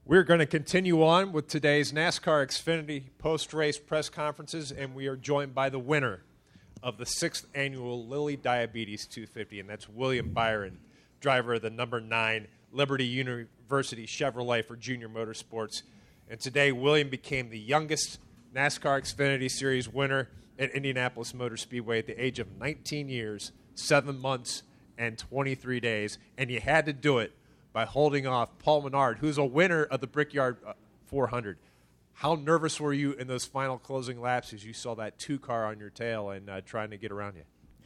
We're going to continue on with today's NASCAR Xfinity post-race press conferences, and we are joined by the winner of the 6th annual Lilly Diabetes 250, and that's William Byron, driver of the number 9 Liberty University Chevrolet for Junior Motorsports. And today, William became the youngest NASCAR Xfinity Series winner at Indianapolis Motor Speedway at the age of 19 years, 7 months, and 23 days, and you had to do it by holding off Paul Menard, who's a winner of the Brickyard 400. How nervous were you in those final closing laps as you saw that 2-car on your tail and trying to get around you?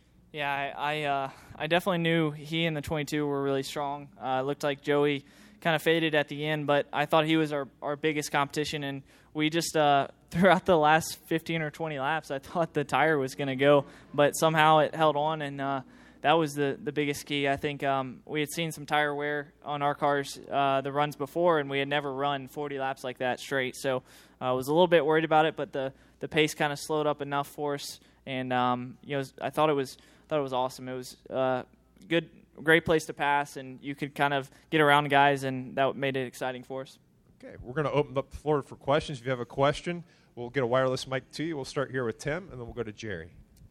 Yeah, I definitely knew he and the 22 were really strong. It looked like Joey kind of faded at the end, but I thought he was our biggest competition, and we just throughout the last 15 or 20 laps, I thought the tire was going to go, but somehow it held on, and that was the biggest key. I think we had seen some tire wear on our cars the runs before, and we had never run 40 laps like that straight. So I was a little bit worried about it, but the pace kind of slowed up enough for us. And I thought it was awesome. It was great place to pass, and you could kind of get around guys, and that made it exciting for us. Okay, we're going to open up the floor for questions. If you have a question, we'll get a wireless mic to you. We'll start here with Tim, and then we'll go to Jerry.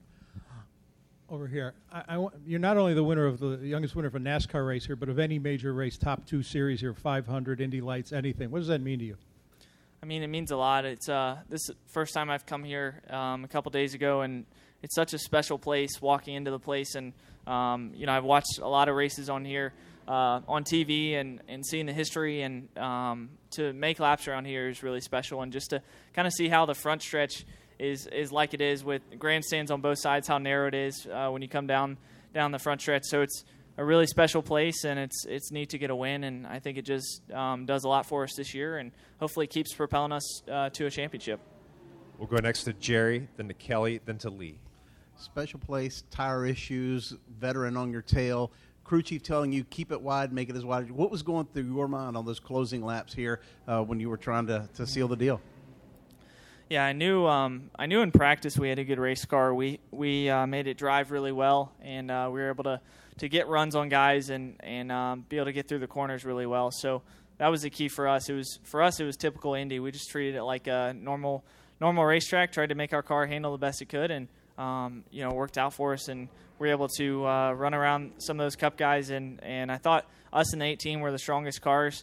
Over here, you're not only the winner of the youngest winner of a NASCAR race here, but of any major race, top 2 series here, 500, Indy Lights, anything. What does that mean to you? I mean, it means a lot. It's this is the first time I've come here a couple days ago, and it's such a special place. Walking into the place, and I've watched a lot of races on here on TV, and seeing the history, and to make laps around here is really special, and just to kind of see how the front stretch is like it is with grandstands on both sides, how narrow it is when you come down the front stretch. So it's a really special place, and it's neat to get a win, and I think it just does a lot for us this year, and hopefully keeps propelling us to a championship. We'll go next to Jerry, then to Kelly, then to Lee. Special place, tire issues, veteran on your tail, crew chief telling you keep it wide, make it as wide. What was going through your mind on those closing laps here when you were trying to seal the deal? Yeah, I knew in practice we had a good race car. We made it drive really well, and we were able to get runs on guys and be able to get through the corners really well. So that was the key for us. It was typical Indy. We just treated it like a normal racetrack, tried to make our car handle the best it could, and worked out for us, and we were able to run around some of those Cup guys, and I thought us and the 18 were the strongest cars.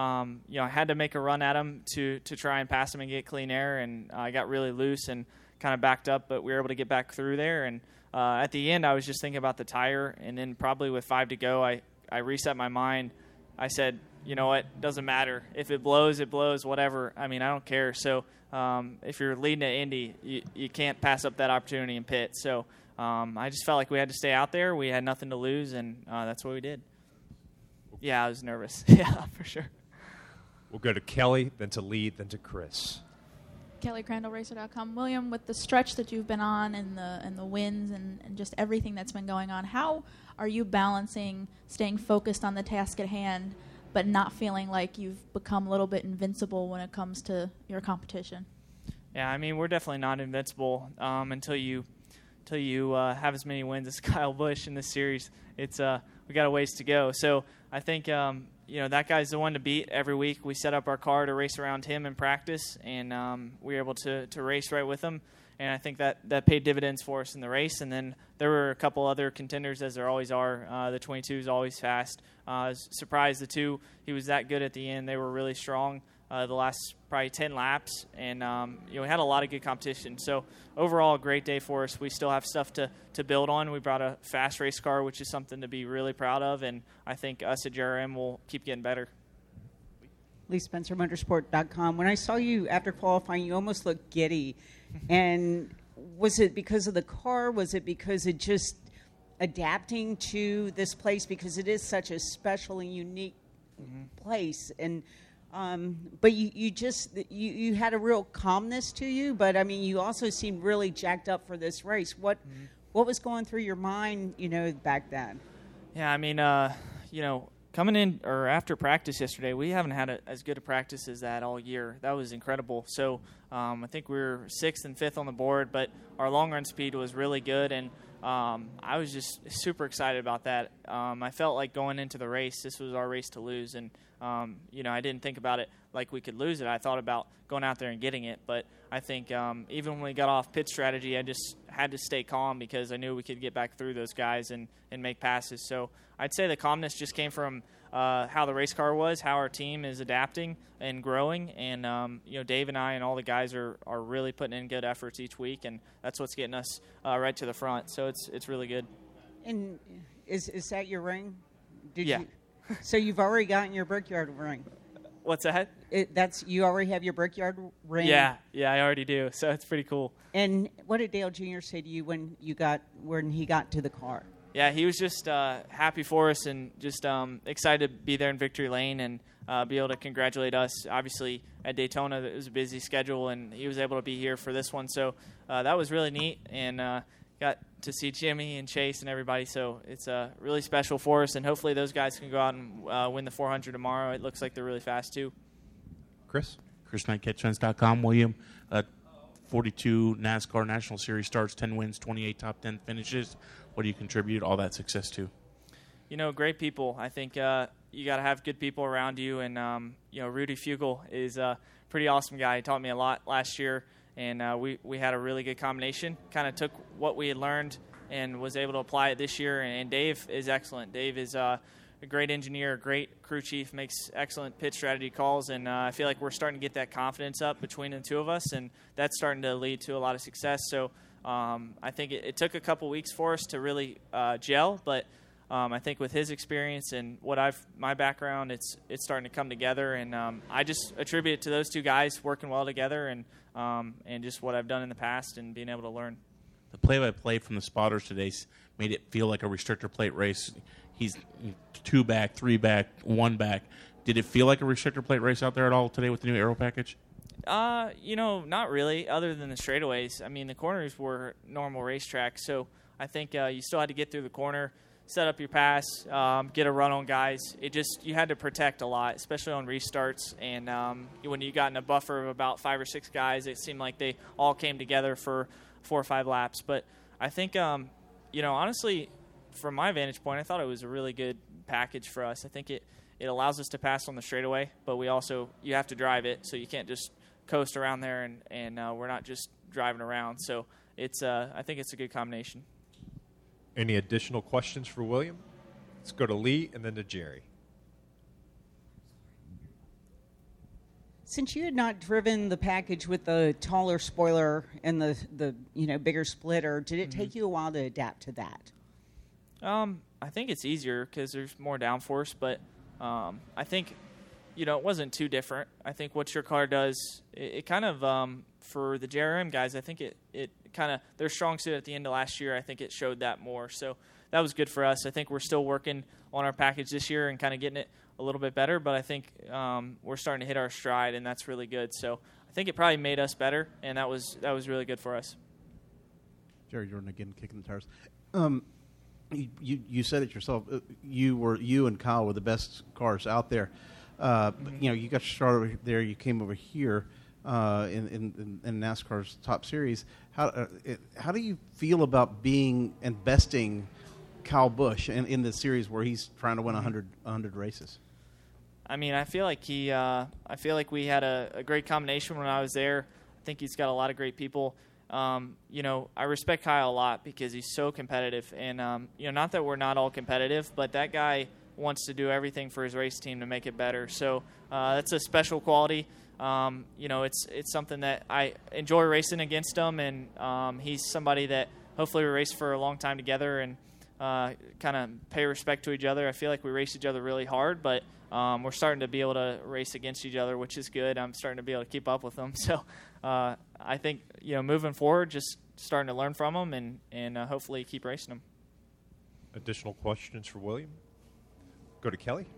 I had to make a run at them to try and pass them and get clean air, and I got really loose and kind of backed up, but we were able to get back through there. And at the end, I was just thinking about the tire, and then probably with 5 to go, I reset my mind. I said, you know what, doesn't matter. If it blows, it blows, whatever. I mean, I don't care. So if you're leading at Indy, you can't pass up that opportunity in pit. So I just felt like we had to stay out there. We had nothing to lose, and that's what we did. Yeah, I was nervous. Yeah, for sure. We'll go to Kelly, then to Lee, then to Chris. Kelly, CrandallRacer.com. William, with the stretch that you've been on and the wins and just everything that's been going on, how are you balancing staying focused on the task at hand but not feeling like you've become a little bit invincible when it comes to your competition? Yeah, I mean, we're definitely not invincible until you have as many wins as Kyle Busch in this series. It's we got a ways to go. So I think that guy's the one to beat every week. We set up our car to race around him in practice, and we were able to race right with him. And I think that paid dividends for us in the race. And then there were a couple other contenders, as there always are. The 22 is always fast. I was surprised the 2, he was that good at the end. They were really strong the last probably 10 laps. And, we had a lot of good competition. So overall, a great day for us. We still have stuff to build on. We brought a fast race car, which is something to be really proud of. And I think us at JRM will keep getting better. Lee Spencer, Motorsport.com. When I saw you after qualifying, you almost looked giddy. And was it because of the car? Was it because it just adapting to this place? Because it is such a special and unique place. And but you had a real calmness to you. But I mean, you also seemed really jacked up for this race. What was going through your mind, back then? Yeah, I mean, coming in or after practice yesterday, we haven't had as good a practice as that all year. That was incredible. So I think we were 6th and 5th on the board, but our long run speed was really good, and I was just super excited about that. I felt like going into the race, this was our race to lose, and I didn't think about it like we could lose it. I thought about going out there and getting it, but I think even when we got off pit strategy, I just had to stay calm because I knew we could get back through those guys and make passes. So I'd say the calmness just came from how the race car was, how our team is adapting and growing, and Dave and I and all the guys are really putting in good efforts each week, and that's what's getting us right to the front. So it's really good. And is that your ring? Yeah. So you've already gotten your Brickyard ring. What's that? You already have your Brickyard ring. Yeah, I already do. So it's pretty cool. And what did Dale Jr. say to you when he got to the car? Yeah, he was just happy for us and just excited to be there in Victory Lane and be able to congratulate us. Obviously, at Daytona, it was a busy schedule, and he was able to be here for this one. So that was really neat, and got to see Jimmy and Chase and everybody. So it's really special for us, and hopefully those guys can go out and win the 400 tomorrow. It looks like they're really fast, too. Chris Knight, CatchFence.com. William, 42 NASCAR National Series starts, 10 wins, 28 top 10 finishes. What do you contribute all that success to? Great people. I think you got to have good people around you, and Rudy Fugle is a pretty awesome guy. He taught me a lot last year, and we had a really good combination. Kind of took what we had learned and was able to apply it this year. And Dave is excellent. Dave is a great engineer, a great crew chief, makes excellent pit strategy calls, and I feel like we're starting to get that confidence up between the two of us, and that's starting to lead to a lot of success. So I think it took a couple weeks for us to really gel, but I think with his experience and my background, it's starting to come together, and I just attribute it to those two guys working well together and just what I've done in the past and being able to learn. The play-by-play from the spotters today made it feel like a restrictor plate race. He's 2 back, 3 back, 1 back. Did it feel like a restrictor plate race out there at all today with the new aero package? Not really, other than the straightaways. I mean, the corners were normal racetrack, so I think you still had to get through the corner, set up your pass, get a run on guys. You had to protect a lot, especially on restarts. And when you got in a buffer of about 5 or 6 guys, it seemed like they all came together for 4 or 5 laps. But I think, honestly, from my vantage point, I thought it was a really good package for us. I think it allows us to pass on the straightaway, but you have to drive it, so you can't just coast around there, and we're not just driving around. So I think it's a good combination. Any additional questions for William? Let's go to Lee and then to Jerry. Since you had not driven the package with the taller spoiler and the bigger splitter, did it take you a while to adapt to that? I think it's easier because there's more downforce, but I think it wasn't too different. I think what your car does, it kind of for the JRM guys, I think it kind of their strong suit at the end of last year. I think it showed that more, so that was good for us. I think we're still working on our package this year and kind of getting it a little bit better, but I think we're starting to hit our stride, and that's really good. So I think it probably made us better, and that was really good for us. Jerry Jordan again, kicking the tires. You said it yourself. You and Kyle were the best cars out there. You got your start over there. You came over here in NASCAR's Top Series. How do you feel about being and besting Kyle Busch in the series where he's trying to win 100 races? I mean, I feel like we had a great combination when I was there. I think he's got a lot of great people. I respect Kyle a lot because he's so competitive, and not that we're not all competitive, but that guy wants to do everything for his race team to make it better. So that's a special quality. It's something that I enjoy racing against him, and he's somebody that hopefully we race for a long time together and kind of pay respect to each other. I feel like we race each other really hard, but we're starting to be able to race against each other, which is good. I'm starting to be able to keep up with them. So I think, moving forward, just starting to learn from them and hopefully keep racing them. Additional questions for William? Go to Kelly.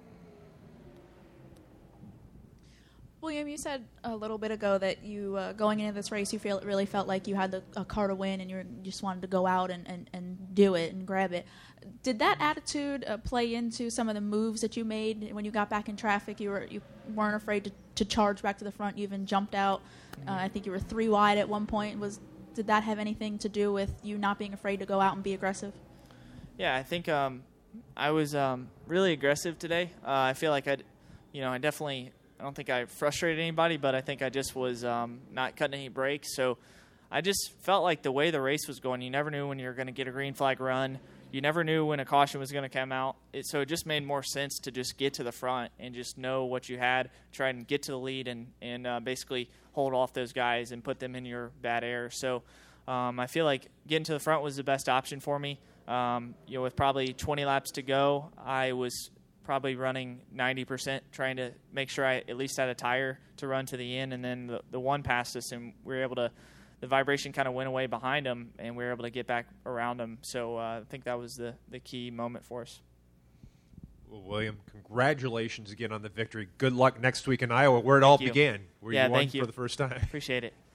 William, you said a little bit ago that you, going into this race, you really felt like you had a car to win and you just wanted to go out and do it and grab it. Did that attitude play into some of the moves that you made when you got back in traffic? You weren't afraid to charge back to the front. You even jumped out. I think you were 3 wide at one point. did that have anything to do with you not being afraid to go out and be aggressive? Yeah, I think I was really aggressive today. I feel like I don't think I frustrated anybody, but I think I just was not cutting any brakes. So I just felt like the way the race was going, you never knew when you were going to get a green flag run. You never knew when a caution was going to come out. So it just made more sense to just get to the front and just know what you had, try and get to the lead and basically hold off those guys and put them in your bad air. So I feel like getting to the front was the best option for me. With probably 20 laps to go, I was probably running 90%, trying to make sure I at least had a tire to run to the end. And then the one passed us, and we were able to – the vibration kind of went away behind him, and we were able to get back around him. So I think that was the key moment for us. Well, William, congratulations again on the victory. Good luck next week in Iowa, where it all began, where you won for the first time. Appreciate it.